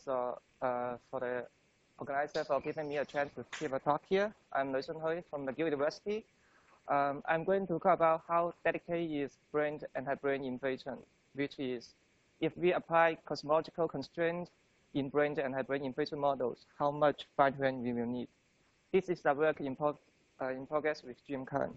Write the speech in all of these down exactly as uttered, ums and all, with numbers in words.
also uh, for the organizer for giving me a chance to give a talk here. I'm Lei Shunhui from McGill University. Um, I'm going to talk about how dedicated is brain anti-brain inflation, which is if we apply cosmological constraints in brain anti-brain inflation models, how much fine-tuning we will need. This is a work in, pro uh, in progress with Jim Kern.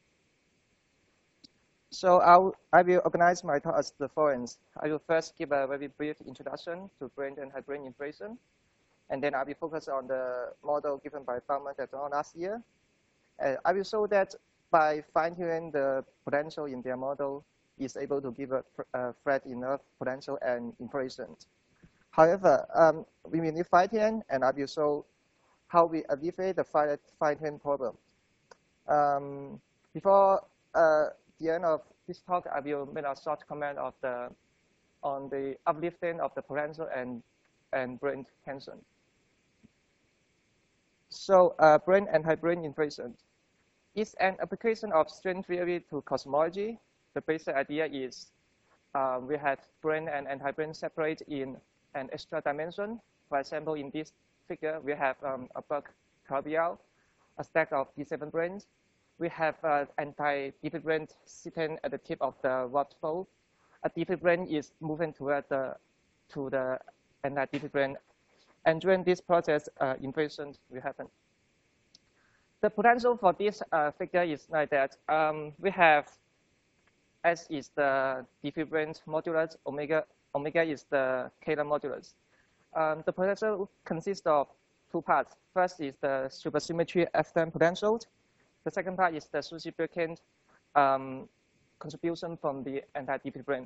So I'll, I will organize my talk as the following. I will first give a very brief introduction to brain anti-brain inflation, and then I will focus on the model given by Baumann et al. Last year. Uh, I will show that by fine-tuning the potential in their model is able to give a, a flat enough potential and inflation. However, um, we will need fine-tune, and I will show how we alleviate the fine-tune problem. Um, before uh, the end of this talk, I will make a short comment of the on the uplifting of the potential and and brain tension. So, uh, brain anti-brain inflation is an application of string theory to cosmology. The basic idea is uh, we have brain and anti-brain separate in an extra dimension. For example, in this figure, we have um, a bug Carbial, a stack of D seven brains. We have an uh, anti-defeat brain sitting at the tip of the warp fold. A defeat brain is moving toward the to the anti-defeat brain, and during this process, uh, inflation will happen. The potential for this uh, figure is like that. Um, we have S is the defeat brain modulus, omega omega is the Kähler modulus. Um, the potential consists of two parts. First is the supersymmetry F ten potential. The second part is the Sushi-Birkin um, contribution from the anti-defeat brain.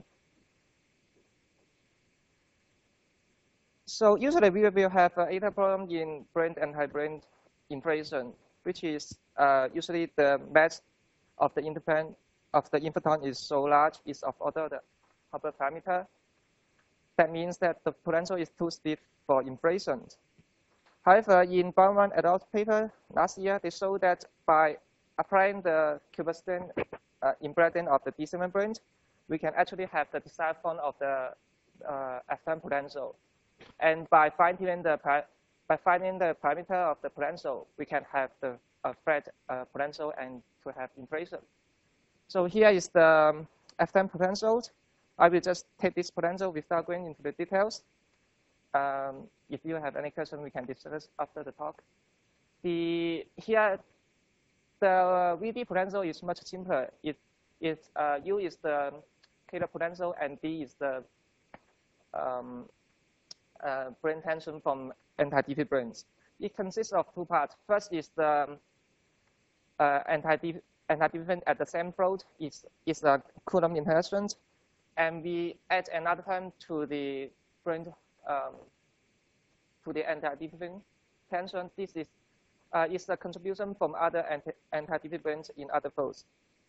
So usually we will have an eta problem in brain anti-brain inflation, which is uh, usually the mass of the interplan of the inflaton is so large, is of order the Hubble parameter. That means that the potential is too stiff for inflation. However, in Baumann et al. Paper last year, they showed that by applying the Kueber-Stein uh, embedding of the D seven brains, we can actually have the desired form of the uh, F ten potential. And by finding the by finding the parameter of the potential, we can have the uh, flat uh, potential and to have inflation. So here is the um, F ten potential. I will just take this potential without going into the details. Um, if you have any question, we can discuss after the talk. The here the V D potential is much simpler. It it uh, U is the Kähler potential and D is the um, uh, brain tension from anti-defeat brains. It consists of two parts. First is the uh, anti-defeat anti-defeat at the same float is is a Coulomb interaction, and we add another term to the brain um, to the anti-defeat tension. This is uh, is the contribution from other anti anti-defeat brains in other floats.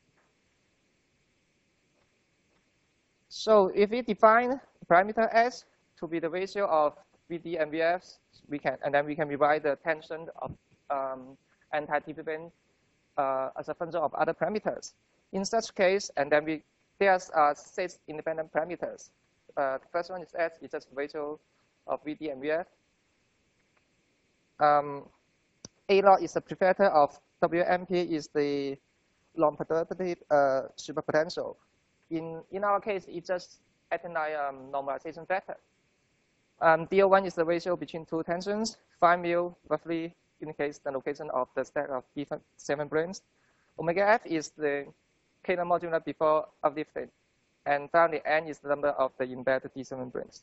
So if we define parameter S to be the ratio of V D and V Fs, we can and then we can divide the tension of um, anti-defeat brain uh, as a function of other parameters. In such case, and then we there's uh, six independent parameters. Uh, the first one is S, it's just the ratio of V D and V F. Um, A naught is the prefactor of W M P is the non-perturbative uh, superpotential. In in our case, it's just acting like um, normalization factor. Um, D O one is the ratio between two tensions. Phi mu roughly indicates the location of the stack of D seven brains. Omega F is the Kähler modular before uplifting. And finally, N is the number of the embedded D seven brains.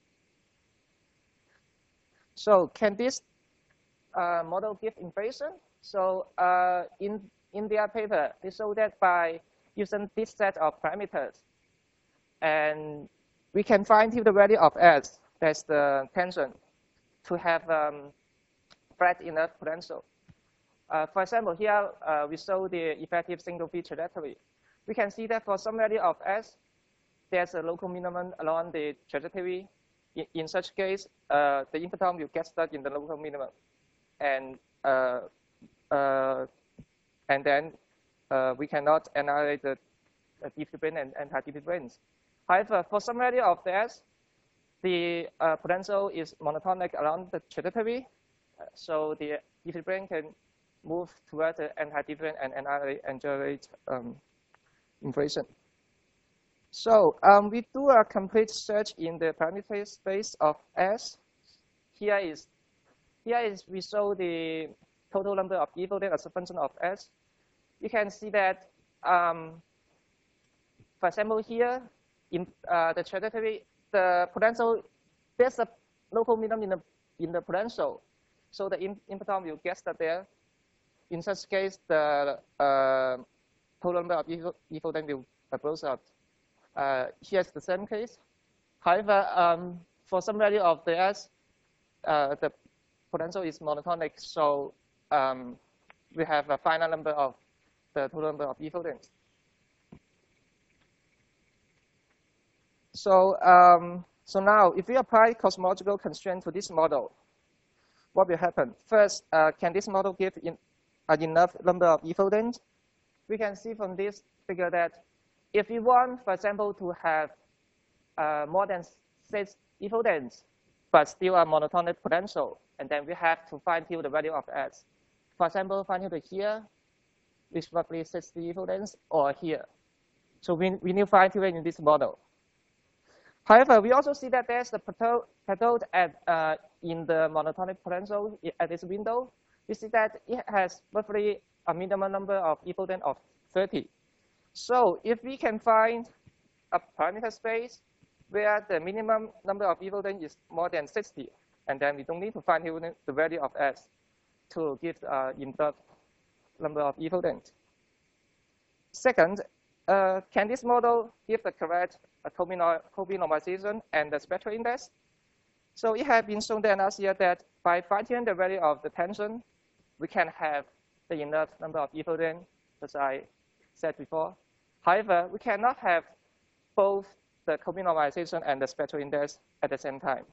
So can this uh, model give inflation? So uh, in, in their paper, they show that by using this set of parameters, and we can find the value of S, that's the tension, to have um, flat enough potential. Uh, for example, here uh, we show the effective single feature trajectory. We can see that for some value of S, there's a local minimum along the trajectory. In, in such case, uh, the inflaton will get stuck in the local minimum, and uh, uh, and then uh, we cannot annihilate the uh, defeat brain and anti-defeat brains. However, for some value of the S, the uh, potential is monotonic around the trajectory, uh, so the equilibrium can move toward the anti-different and annihilate and generate um, inflation. So um, we do a complete search in the parameter space of S. Here is here is we show the total number of evolved as a function of S. You can see that, um, for example, here in uh, the trajectory, the potential, there's a local minimum in the in the potential, so the impedance will get that there. In such case, the uh, total number of evolved will close out. Uh, here's the same case. However, um, for some value of the S, uh, the potential is monotonic, so um, we have a finite number of the total number of evolved. So, um, so now, if we apply cosmological constraint to this model, what will happen? First, uh, can this model give in, an enough number of evolved? We can see from this figure that if we want, for example, to have uh, more than six evolved, but still a monotonic potential, and then we have to fine-tune the value of S. For example, fine-tune here, which roughly sixty evolved, or here. So we, we need fine-tune in this model. However, we also see that there's the plateau, plateau at, uh, in the monotonic potential at this window. We see that it has roughly a minimum number of evolved of thirty. So if we can find a parameter space where the minimum number of evolved is more than sixty, and then we don't need to find the value of S to give uh, enough number of evolved. Second, uh, can this model give the correct uh, Coby normalization and the spectral index? So it has been shown that last year that by fine-tuning the value of the tension, we can have the enough number of evolved, as I said before. However, we cannot have both the Coby normalization and the spectral index at the same time.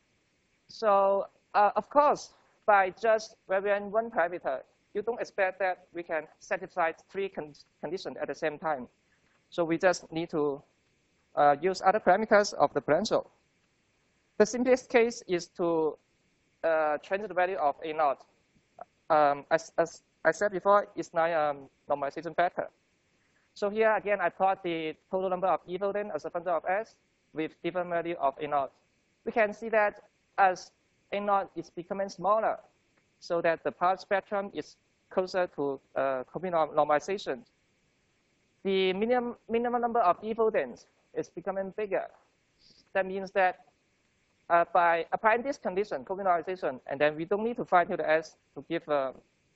So, uh, of course, by just varying one parameter, you don't expect that we can satisfy three con conditions at the same time. So we just need to uh, use other parameters of the potential. The simplest case is to uh, change the value of A naught. Um, as, as I said before, it's not a um, normalization factor. So here again, I plot the total number of evolved as a function of S with different value of A naught. We can see that as A naught is becoming smaller, so that the power spectrum is closer to uh, Coby normalization. The minimum, minimum number of evolved is becoming bigger. That means that uh, by applying this condition, Coby normalization, and then we don't need to fine-tune the S to give, uh,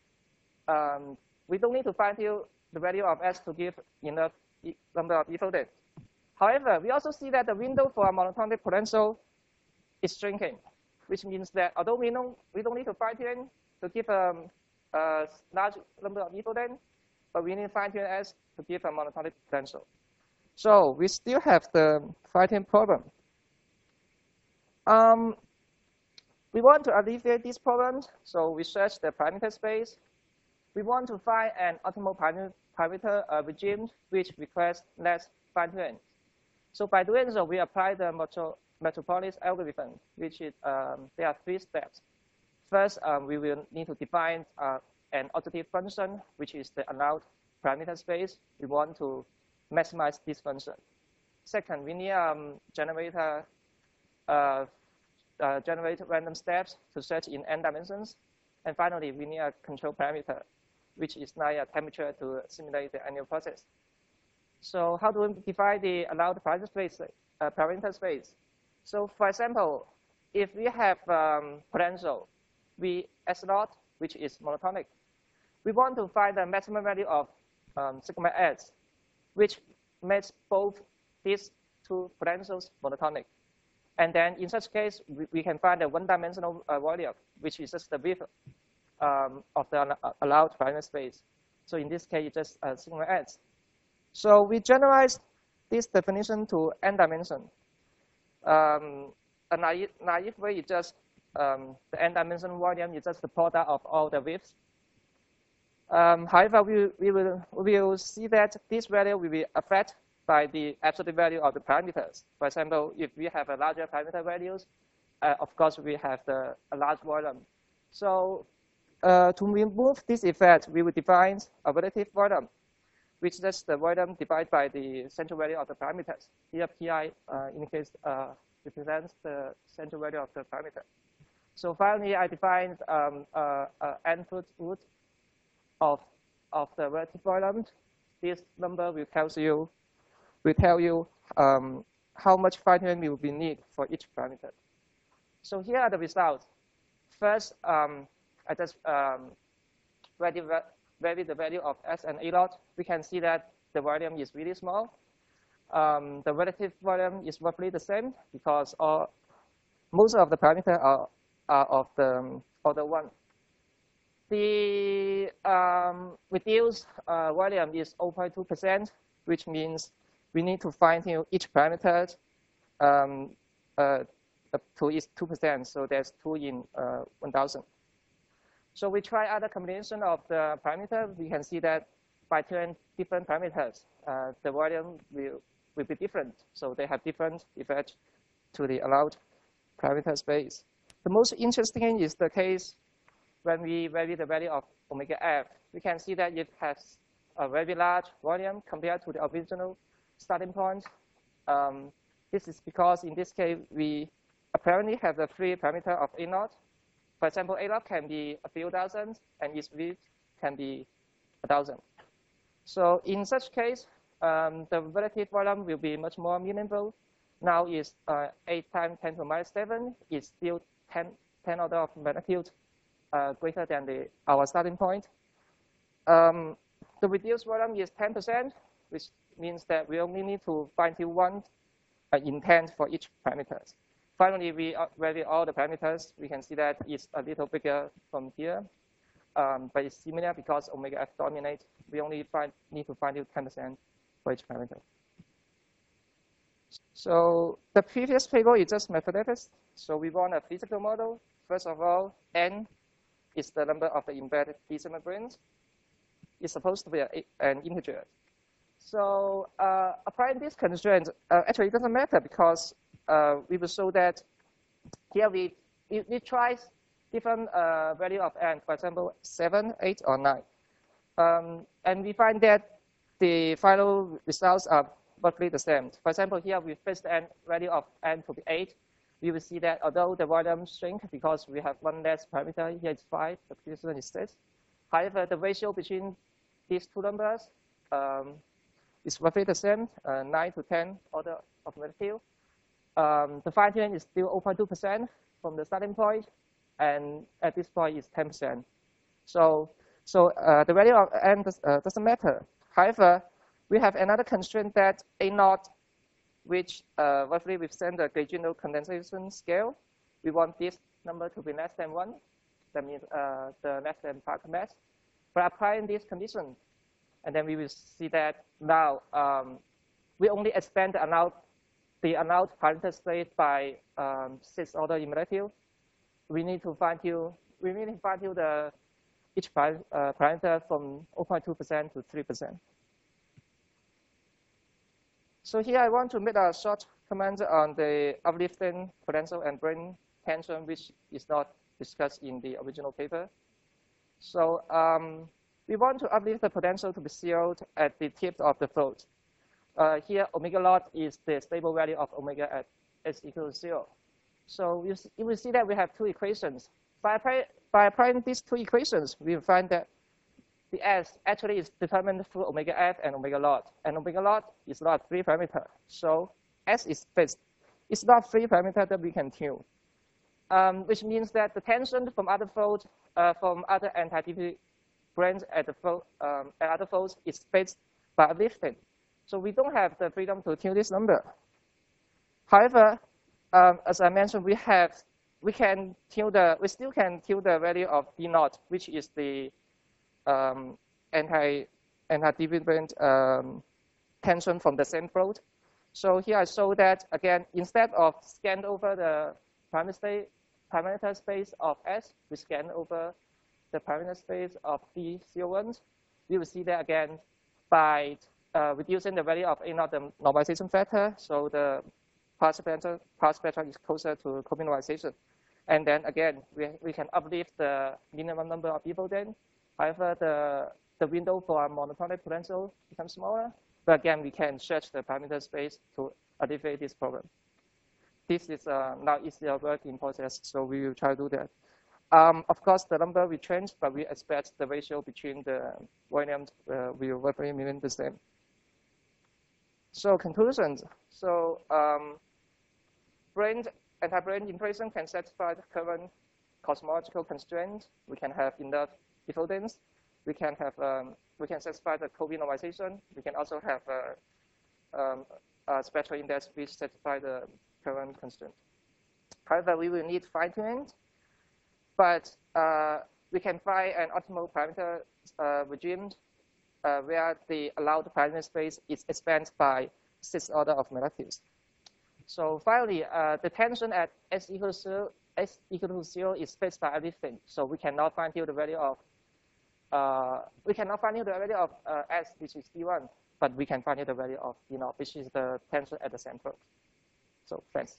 um, we don't need to fine-tune the value of S to give enough e number of evolved. However, we also see that the window for a monotonic potential is shrinking, which means that although we don't, we don't need to fine-tune to give um, a large number of evolved, but we need to fine-tune S to give a monotonic potential. So we still have the fine-tune problem. Um, we want to alleviate these problems, so we search the parameter space. We want to find an optimal parameter uh, regime which requires less fine-tuning. So by doing so, we apply the metro Metropolis algorithm, which is, um, there are three steps. First, um, we will need to define uh, an objective function, which is the allowed parameter space. We want to maximize this function. Second, we need um, generate a, uh, uh, generate random steps to search in n dimensions. And finally, we need a control parameter, which is like a temperature to simulate the annual process. So how do we define the allowed parameter space? Uh, parameter space? So for example, if we have um, potential V S naught, which is monotonic, we want to find the maximum value of um, sigma S, which makes both these two potentials monotonic. And then in such case, we, we can find a one-dimensional uh, volume, which is just the width um, of the allowed parameter space. So in this case, it's just uh, sigma S. So we generalize this definition to n dimension. Um, a naive, naive way is just um, the n-dimensional volume is just the product of all the widths. Um, however, we, we, will, we will see that this value will be affect by the absolute value of the parameters. For example, if we have a larger parameter values, uh, of course, we have the a large volume. So uh, to remove this effect, we will define a relative volume, which is the volume divided by the central value of the parameters. Here, Pi uh, indicates uh, represents the central value of the parameter. So finally, I defined um, uh, uh, n-foot root of of the relative volume. This number will tell you will tell you um, how much fine-tuning will be needed for each parameter. So here are the results. First, um, I just um, vary, vary the value of S and A naught. We can see that the volume is really small. Um, the relative volume is roughly the same because all, most of the parameters are, are of the um, order one. The um, reduced uh, volume is zero point two percent, which means we need to fine-tune each parameter um, uh, to is two percent, so there's two in uh, one thousand. So we try other combination of the parameter. We can see that by tuning different parameters, uh, the volume will, will be different. So they have different effects to the allowed parameter space. The most interesting is the case when we vary the value of omega f. We can see that it has a very large volume compared to the original starting point. Um, this is because in this case, we apparently have the free parameter of A naught. For example, A naught can be a few thousand, and its width can be a thousand. So in such case, um, the relative volume will be much more meaningful. Now is uh, eight times ten to the minus seven. It's still ten, ten order of magnitude uh, greater than the, our starting point. Um, the reduced volume is ten percent, which means that we only need to fine-tune one uh, intent for each parameter. Finally, we vary all the parameters. We can see that it's a little bigger from here, um, but it's similar because omega f dominates. We only find, need to fine-tune ten percent for each parameter. So the previous table is just mathematics. So we want a physical model. First of all, n is the number of the embedded decimal brains. It's supposed to be a, an integer. So uh, applying this constraint, uh, actually it doesn't matter because uh, we will show that here we, we, we try different uh, value of n, for example, seven, eight, or nine. Um, and we find that the final results are roughly the same. For example, here we fix the n value of n to be eight. We will see that although the volume shrink because we have one less parameter, here it's five, the previous one is six. However, the ratio between these two numbers um, is roughly the same, uh, nine to ten order of magnitude. Um, the fine-tuning is still zero point two percent from the starting point, and at this point is ten percent. So, so uh, the value of n does, uh, doesn't matter. However, we have another constraint that A naught, which uh, roughly represents the Gaussian condensation scale. We want this number to be less than one. That means uh, the less than part mass. By applying this condition, and then we will see that now um, we only expand the allowed, the allowed parameter space by um, six order in magnitude. We need to fine-tune. We need to fine-tune the each uh, parameter from zero point two percent to three percent. So here I want to make a short comment on the uplifting potential and brain tension, which is not discussed in the original paper. So um, we want to uplift the potential to be zeroed at the tip of the float. Uh, here, omega naught is the stable value of omega at s equals to zero. So you, you will see that we have two equations. By, apply, by applying these two equations, we will find that the s actually is determined through omega f and omega naught. And omega naught is not free parameter. So s is fixed. It's not free parameter that we can tune. Um, which means that the tension from other folds, uh, from other anti-D P branes at the fold, um, at other folds is fixed by uplifting. So we don't have the freedom to tune this number. However, um, as I mentioned, we have we can tune the we still can tune the value of B naught, which is the um, anti anti-D P brane um, tension from the same float. So here I show that again, instead of scan over the parameter space, parameter space of S, we scan over the parameter space of B zero one. We will see that again by uh, reducing the value of A naught, the normalization factor, so the part spectrum, part spectrum is closer to co-minimalization. And then again, we, we can uplift the minimum number of people then. However, the, the window for a monotonic potential becomes smaller. But again, we can search the parameter space to alleviate this problem. This is uh, now is a work in process, so we will try to do that. Um, of course, the number will change, but we expect the ratio between the volumes uh, will roughly remain the same. So conclusions. So um, brain anti-brain inflation can satisfy the current cosmological constraint. We can have enough effulgence. We can have um, we can satisfy the co-minimalization. We can also have a, um, a spectral index which satisfy the current constraint. However, we will need fine-tuning, but uh, we can find an optimal parameter uh, regime uh, where the allowed parameter space is expanded by sixth order of magnitudes. So finally, uh, the tension at s equals zero, s equal to zero is spaced by everything. So we cannot find the value of uh, we cannot find the value of uh, s, which is d one, but we can find the value of d naught, which is the tension at the center. So thanks.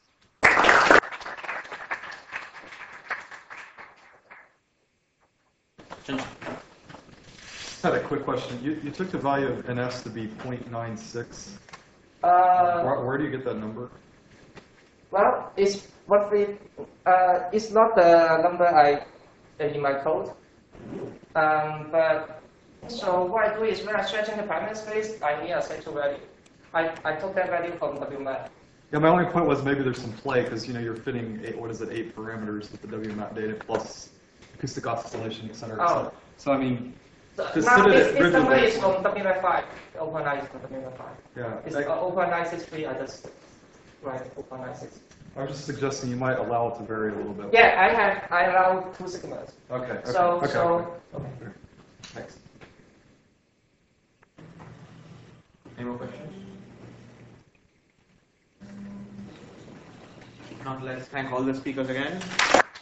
Just had a quick question. You, you took the value of N S to be zero point nine six. Uh, where, where do you get that number? Well, it's roughly, uh, it's not the number I in my code. Um, but so what I do is when I'm stretching the parameter space, I need a central value. I, I took that value from W map. Yeah, my only point was maybe there's some play because you know you're fitting eight, what is it, eight parameters with the W map data plus acoustic oscillation, et cetera, et cetera. Oh. So I mean, So just now sit this, it this number rigidly. is from W map five. zero point nine is from W map five. Yeah. It's I, uh, zero point nine six three. I just write zero point nine six. I was just suggesting you might allow it to vary a little bit. Yeah, I have I allow two sigmas. Okay. okay So okay, so. okay. okay. Thanks. Any more questions? If not, let's thank all the speakers again.